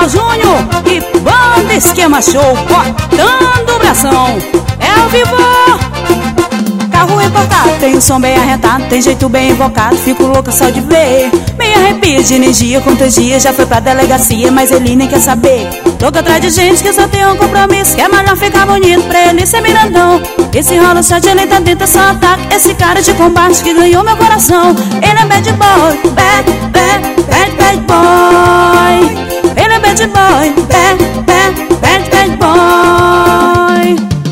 Léo Júnior e Banda Esquema Show, cortando o bração. É ao vivo. Carro importado, tem um som bem arretado, tem jeito bem invocado, fico louca só de ver. Me arrepio de energia, contagia, já foi pra delegacia, mas ele nem quer saber. Louca atrás de gente que só tem um compromisso, que é melhor ficar bonito pra ele ser mirandão. Esse rola shot, ele tá dentro, só ataque, esse cara de combate que ganhou meu coração. Ele é bad boy, bad boy. Ele é bad boy, bad boy.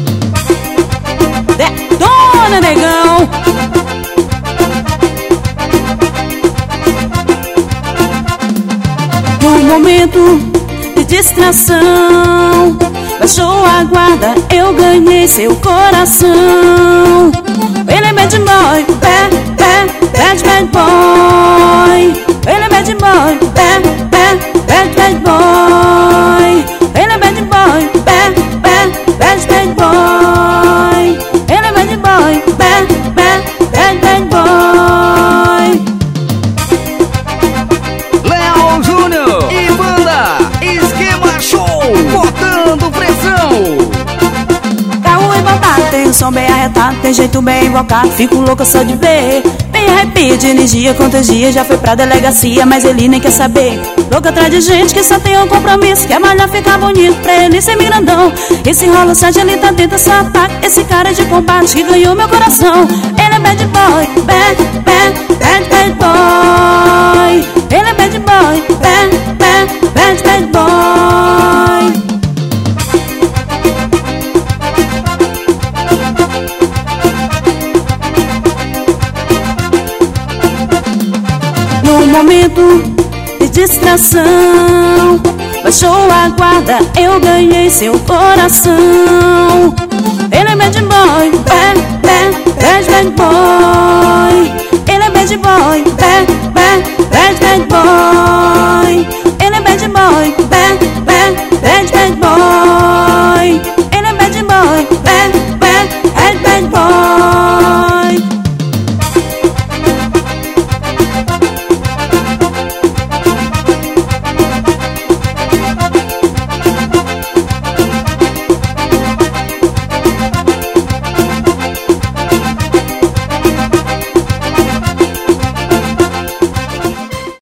Detona, negão. No momento de distração, baixou a guarda, eu ganhei seu coração. Ele é bad boy, bad boy. Ele é bad boy, bad boy. Ele é bad boy, bad boy. Ele é bad boy, bad boy. Léo Júnior e Banda Esquema Show, botando pressão. Carro embaltado, tem um som bem arretado, tem jeito bem invocado, fico louca só de ver. Me arrepio de energia, contagia, já foi pra delegacia, mas ele nem quer saber. Louca atrás de gente que só tem um compromisso, que é melhor ficar bonito pra ele ser mirandão. Esse rola sete, ele tá dentro, só ataque, esse cara de combate que ganhou meu coração. Ele é bad boy, bad boy. Ele é bad boy, bad boy. No momento de distração, baixou a guarda, eu ganhei seu coração. Ele é bad boy, bad boy.